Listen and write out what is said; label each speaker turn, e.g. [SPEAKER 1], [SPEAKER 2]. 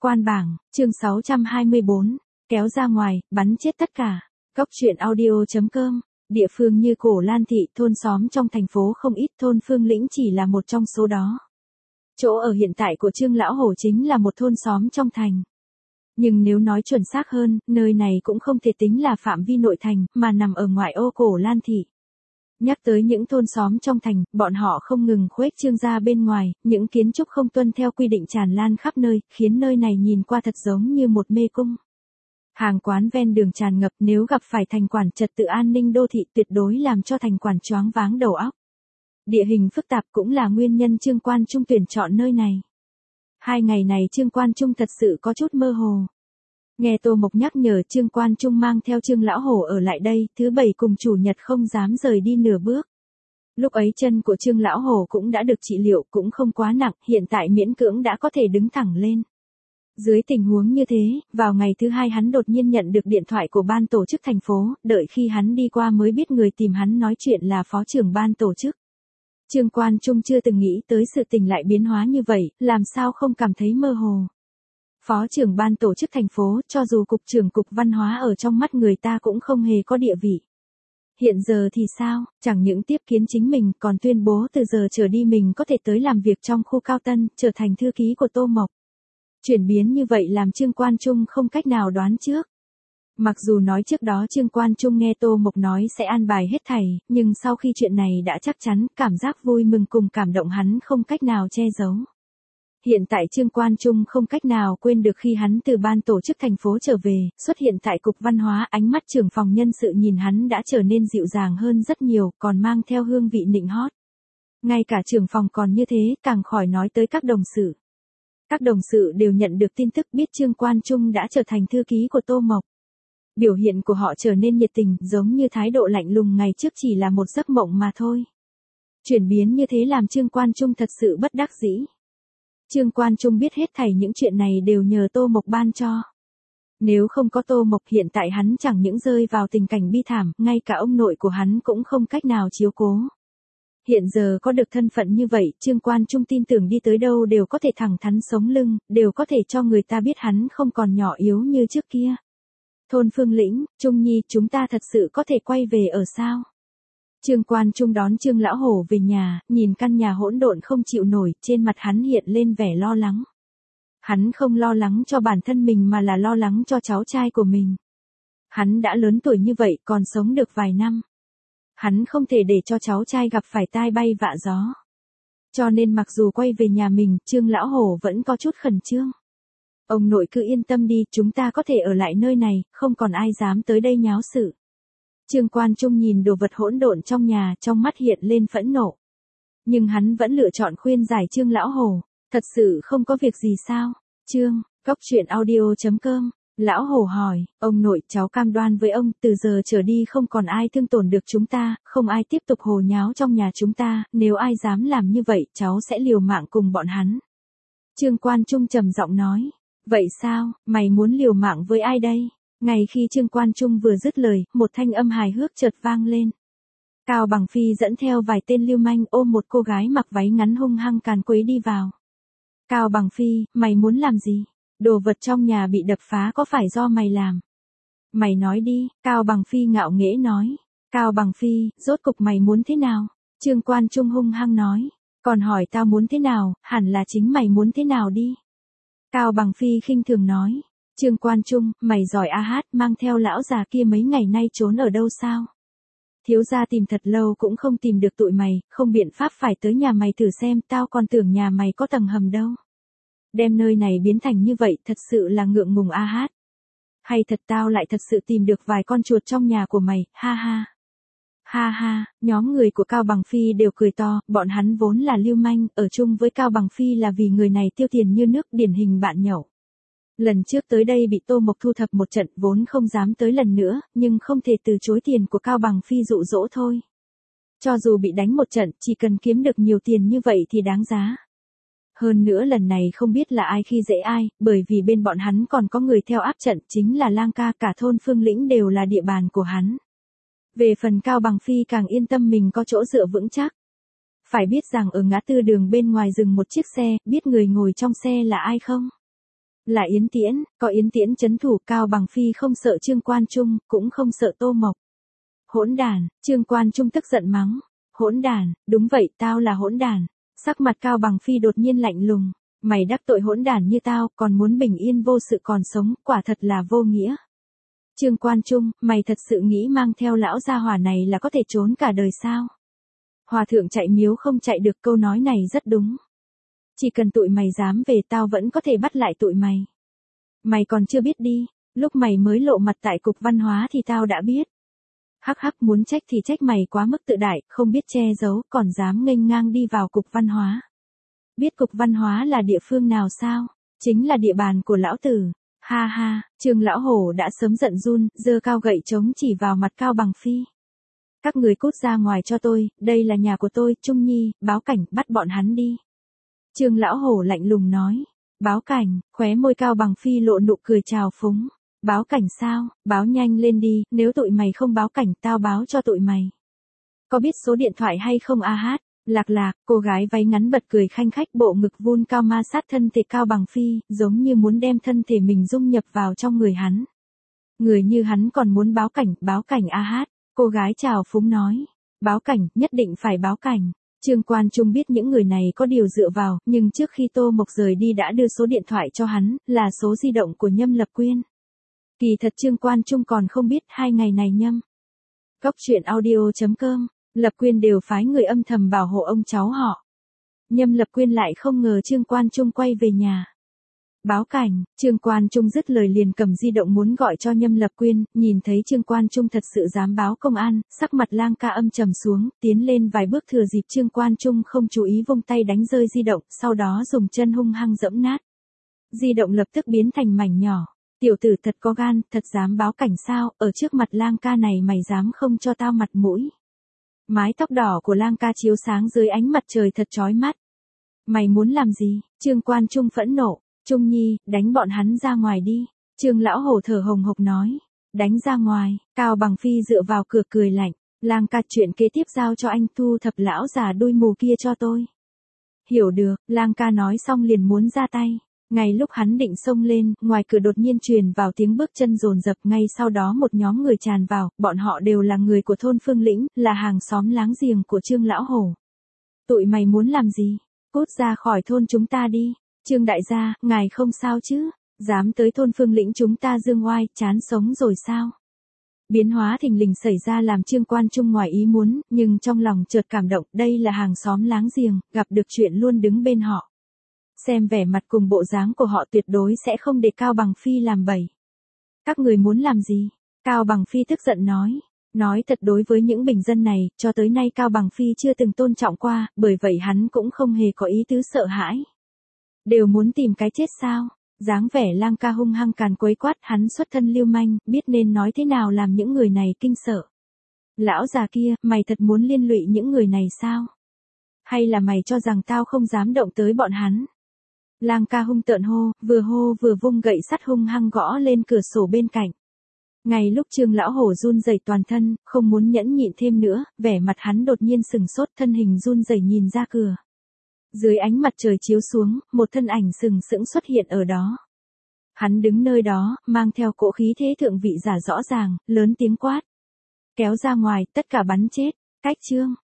[SPEAKER 1] Quan bảng, chương 624, kéo ra ngoài, bắn chết tất cả. Cóc truyện audio.com, địa phương như Cổ Lan Thị, thôn xóm trong thành phố không ít, thôn Phương Lĩnh chỉ là một trong số đó. Chỗ ở hiện tại của Trương Lão Hổ chính là một thôn xóm trong thành. Nhưng nếu nói chuẩn xác hơn, nơi này cũng không thể tính là phạm vi nội thành, mà nằm ở ngoại ô Cổ Lan Thị. Nhắc tới những thôn xóm trong thành, bọn họ không ngừng khuếch trương ra bên ngoài, những kiến trúc không tuân theo quy định tràn lan khắp nơi, khiến nơi này nhìn qua thật giống như một mê cung. Hàng quán ven đường tràn ngập, nếu gặp phải thành quản trật tự an ninh đô thị tuyệt đối làm cho thành quản choáng váng đầu óc. Địa hình phức tạp cũng là nguyên nhân Trương Quan Trung tuyển chọn nơi này. 2 ngày này Trương Quan Trung thật sự có chút mơ hồ. Nghe Tô Mộc nhắc nhở, Trương Quan Trung mang theo Trương Lão Hổ ở lại đây, thứ Bảy cùng Chủ nhật không dám rời đi nửa bước. Lúc ấy chân của Trương Lão Hổ cũng đã được trị liệu, cũng không quá nặng, hiện tại miễn cưỡng đã có thể đứng thẳng lên. Dưới tình huống như thế, vào ngày thứ 2 hắn đột nhiên nhận được điện thoại của ban tổ chức thành phố, đợi khi hắn đi qua mới biết người tìm hắn nói chuyện là phó trưởng ban tổ chức. Trương Quan Trung chưa từng nghĩ tới sự tình lại biến hóa như vậy, làm sao không cảm thấy mơ hồ. Phó trưởng ban tổ chức thành phố, cho dù cục trưởng cục văn hóa ở trong mắt người ta cũng không hề có địa vị. Hiện giờ thì sao, chẳng những tiếp kiến chính mình còn tuyên bố từ giờ trở đi mình có thể tới làm việc trong khu Cao Tân, trở thành thư ký của Tô Mộc. Chuyển biến như vậy làm Trương Quan Trung không cách nào đoán trước. Mặc dù nói trước đó Trương Quan Trung nghe Tô Mộc nói sẽ an bài hết thảy, nhưng sau khi chuyện này đã chắc chắn, cảm giác vui mừng cùng cảm động hắn không cách nào che giấu. Hiện tại Trương Quan Trung không cách nào quên được khi hắn từ ban tổ chức thành phố trở về, xuất hiện tại cục văn hóa, ánh mắt trưởng phòng nhân sự nhìn hắn đã trở nên dịu dàng hơn rất nhiều, còn mang theo hương vị nịnh hót. Ngay cả trưởng phòng còn như thế, càng khỏi nói tới các đồng sự. Các đồng sự đều nhận được tin tức biết Trương Quan Trung đã trở thành thư ký của Tô Mộc. Biểu hiện của họ trở nên nhiệt tình, giống như thái độ lạnh lùng ngày trước chỉ là một giấc mộng mà thôi. Chuyển biến như thế làm Trương Quan Trung thật sự bất đắc dĩ. Trương Quan Trung biết hết thảy những chuyện này đều nhờ Tô Mộc ban cho. Nếu không có Tô Mộc hiện tại hắn chẳng những rơi vào tình cảnh bi thảm, ngay cả ông nội của hắn cũng không cách nào chiếu cố. Hiện giờ có được thân phận như vậy, Trương Quan Trung tin tưởng đi tới đâu đều có thể thẳng thắn sống lưng, đều có thể cho người ta biết hắn không còn nhỏ yếu như trước kia. Thôn Phương Lĩnh, Trung Nhi, chúng ta thật sự có thể quay về ở sao? Trương Quan Trung đón Trương Lão Hổ về nhà, nhìn căn nhà hỗn độn không chịu nổi, trên mặt hắn hiện lên vẻ lo lắng. Hắn không lo lắng cho bản thân mình mà là lo lắng cho cháu trai của mình. Hắn đã lớn tuổi như vậy còn sống được vài năm. Hắn không thể để cho cháu trai gặp phải tai bay vạ gió. Cho nên mặc dù quay về nhà mình, Trương Lão Hổ vẫn có chút khẩn trương. Ông nội cứ yên tâm đi, chúng ta có thể ở lại nơi này, không còn ai dám tới đây nháo sự. Trương Quan Trung nhìn đồ vật hỗn độn trong nhà, trong mắt hiện lên phẫn nộ. Nhưng hắn vẫn lựa chọn khuyên giải Trương Lão Hổ, thật sự không có việc gì sao? Cóc truyện audio.com, Lão Hổ hỏi, ông nội, cháu cam đoan với ông, từ giờ trở đi không còn ai thương tổn được chúng ta, không ai tiếp tục hồ nháo trong nhà chúng ta, nếu ai dám làm như vậy, cháu sẽ liều mạng cùng bọn hắn. Trương Quan Trung trầm giọng nói, vậy sao, mày muốn liều mạng với ai đây? Ngay khi Trương Quan Trung vừa dứt lời, một thanh âm hài hước chợt vang lên. Cao Bằng Phi dẫn theo vài tên lưu manh ôm một cô gái mặc váy ngắn hung hăng càn quấy đi vào. Cao Bằng Phi, mày muốn làm gì? Đồ vật trong nhà bị đập phá có phải do mày làm? Mày nói đi, Cao Bằng Phi ngạo nghễ nói. Cao Bằng Phi, rốt cục mày muốn thế nào? Trương Quan Trung hung hăng nói. Còn hỏi tao muốn thế nào, hẳn là chính mày muốn thế nào đi. Cao Bằng Phi khinh thường nói. Trương Quan Trung, mày giỏi a hát, mang theo lão già kia mấy ngày nay trốn ở đâu sao? Thiếu gia tìm thật lâu cũng không tìm được tụi mày, không biện pháp phải tới nhà mày thử xem, tao còn tưởng nhà mày có tầng hầm đâu. Đem nơi này biến thành như vậy thật sự là ngượng ngùng a hát. Hay thật tao lại thật sự tìm được vài con chuột trong nhà của mày, ha ha. Ha ha, nhóm người của Cao Bằng Phi đều cười to, bọn hắn vốn là lưu manh, ở chung với Cao Bằng Phi là vì người này tiêu tiền như nước, điển hình bạn nhậu. Lần trước tới đây bị Tô Mộc thu thập một trận, vốn không dám tới lần nữa, nhưng không thể từ chối tiền của Cao Bằng Phi dụ dỗ thôi. Cho dù bị đánh một trận, chỉ cần kiếm được nhiều tiền như vậy thì đáng giá. Hơn nữa lần này không biết là ai khi dễ ai, bởi vì bên bọn hắn còn có người theo áp trận, chính là Lang Ca, cả thôn Phương Lĩnh đều là địa bàn của hắn. Về phần Cao Bằng Phi càng yên tâm mình có chỗ dựa vững chắc. Phải biết rằng ở ngã tư đường bên ngoài dừng một chiếc xe, biết người ngồi trong xe là ai không? Là Yến Tiễn, có Yến Tiễn trấn thủ, Cao Bằng Phi không sợ Trương Quan Trung, cũng không sợ Tô Mộc. Hỗn đản, Trương Quan Trung tức giận mắng. Hỗn đản, đúng vậy, tao là hỗn đản. Sắc mặt Cao Bằng Phi đột nhiên lạnh lùng. Mày đắc tội hỗn đản như tao, còn muốn bình yên vô sự còn sống, quả thật là vô nghĩa. Trương Quan Trung, mày thật sự nghĩ mang theo lão gia hỏa này là có thể trốn cả đời sao? Hòa thượng chạy miếu không chạy được, câu nói này rất đúng. Chỉ cần tụi mày dám về tao vẫn có thể bắt lại tụi mày. Mày còn chưa biết đi, lúc mày mới lộ mặt tại cục văn hóa thì tao đã biết. Hắc hắc, muốn trách thì trách mày quá mức tự đại, không biết che giấu, còn dám nghênh ngang đi vào cục văn hóa. Biết cục văn hóa là địa phương nào sao? Chính là địa bàn của lão tử. Ha ha, Trương lão hổ đã sớm giận run, giơ cao gậy trống chỉ vào mặt Cao Bằng Phi. Các người cút ra ngoài cho tôi, đây là nhà của tôi, Trung Nhi, báo cảnh, bắt bọn hắn đi. Trương lão hổ lạnh lùng nói. Báo cảnh, khóe môi Cao Bằng Phi lộ nụ cười trào phúng. Báo cảnh sao, báo nhanh lên đi, nếu tụi mày không báo cảnh tao báo cho tụi mày. Có biết số điện thoại hay không a hát? Lạc lạc, cô gái váy ngắn bật cười khanh khách, bộ ngực vun cao ma sát thân thể Cao Bằng Phi, giống như muốn đem thân thể mình dung nhập vào trong người hắn. Người như hắn còn muốn báo cảnh a hát, cô gái trào phúng nói. Báo cảnh, nhất định phải báo cảnh. Trương Quan Trung biết những người này có điều dựa vào, nhưng trước khi Tô Mộc rời đi đã đưa số điện thoại cho hắn, là số di động của Nhâm Lập Quyên. Kỳ thật Trương Quan Trung còn không biết 2 ngày này Nhâm. Góc truyện audio.com, Lập Quyên đều phái người âm thầm bảo hộ ông cháu họ. Nhâm Lập Quyên lại không ngờ Trương Quan Trung quay về nhà. Báo cảnh, Trương Quan Trung dứt lời liền cầm di động muốn gọi cho Nhâm Lập Quyên, nhìn thấy Trương Quan Trung thật sự dám báo công an, sắc mặt Lang Ca âm trầm xuống, tiến lên vài bước thừa dịp Trương Quan Trung không chú ý vung tay đánh rơi di động, sau đó dùng chân hung hăng giẫm nát. Di động lập tức biến thành mảnh nhỏ. Tiểu tử thật có gan, thật dám báo cảnh sao, ở trước mặt Lang Ca này mày dám không cho tao mặt mũi. Mái tóc đỏ của Lang Ca chiếu sáng dưới ánh mặt trời thật chói mắt. Mày muốn làm gì? Trương Quan Trung phẫn nộ. Trung Nhi, đánh bọn hắn ra ngoài đi. Trương lão hổ thở hồng hộc nói. Đánh ra ngoài, Cao Bằng Phi dựa vào cửa cười lạnh. Lang Ca, chuyện kế tiếp giao cho anh, thu thập lão già đuôi mù kia cho tôi. Hiểu được, Lang Ca nói xong liền muốn ra tay. Ngay lúc hắn định xông lên, ngoài cửa đột nhiên truyền vào tiếng bước chân dồn dập, ngay sau đó một nhóm người tràn vào, bọn họ đều là người của thôn Phương Lĩnh, là hàng xóm láng giềng của Trương lão hổ. Tụi mày muốn làm gì? Cút ra khỏi thôn chúng ta đi. Trương đại gia, ngài không sao chứ? Dám tới thôn Phương Lĩnh chúng ta dương oai, chán sống rồi sao? Biến hóa thình lình xảy ra làm Trương Quan Trung ngoài ý muốn, nhưng trong lòng chợt cảm động, đây là hàng xóm láng giềng, gặp được chuyện luôn đứng bên họ. Xem vẻ mặt cùng bộ dáng của họ tuyệt đối sẽ không để Cao Bằng Phi làm bậy. Các người muốn làm gì? Cao Bằng Phi tức giận nói. Nói thật, đối với những bình dân này, cho tới nay Cao Bằng Phi chưa từng tôn trọng qua, bởi vậy hắn cũng không hề có ý tứ sợ hãi. Đều muốn tìm cái chết sao? Dáng vẻ Lang Ca hung hăng càn quấy quát, hắn xuất thân lưu manh, biết nên nói thế nào làm những người này kinh sợ. Lão già kia, mày thật muốn liên lụy những người này sao? Hay là mày cho rằng tao không dám động tới bọn hắn? Lang Ca hung tợn hô vừa vung gậy sắt hung hăng gõ lên cửa sổ bên cạnh. Ngay lúc Trương lão hổ run rẩy toàn thân, không muốn nhẫn nhịn thêm nữa, vẻ mặt hắn đột nhiên sừng sốt, thân hình run rẩy nhìn ra cửa. Dưới ánh mặt trời chiếu xuống, một thân ảnh sừng sững xuất hiện ở đó. Hắn đứng nơi đó, mang theo cỗ khí thế thượng vị giả rõ ràng, lớn tiếng quát. Kéo ra ngoài, tất cả bắn chết. Cách Trương,